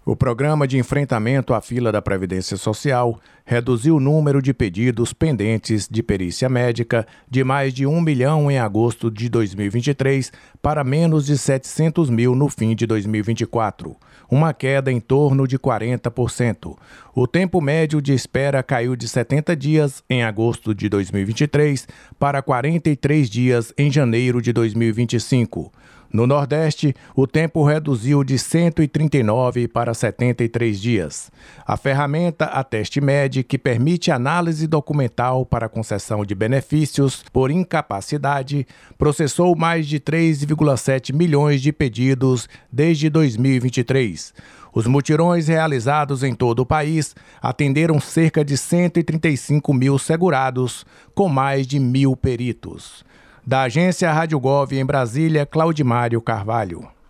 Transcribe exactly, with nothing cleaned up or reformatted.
O Programa de Enfrentamento à Fila da Previdência Social reduziu o número de pedidos pendentes de perícia médica de mais de um milhão em agosto de dois mil e vinte e três para menos de setecentos mil no fim de dois mil e vinte e quatro, uma queda em torno de quarenta por cento. O tempo médio de espera caiu de setenta dias em agosto de dois mil e vinte e três para quarenta e três dias em janeiro de dois mil e vinte e cinco. No Nordeste, o tempo reduziu de cento e trinta e nove para setenta e três dias. A ferramenta Ateste-Med, que permite análise documental para concessão de benefícios por incapacidade, processou mais de três vírgula sete milhões de pedidos desde dois mil e vinte e três. Os mutirões realizados em todo o país atenderam cerca de cento e trinta e cinco mil segurados, com mais de mil peritos. Da agência Rádio Gov em Brasília, Claudimário Carvalho.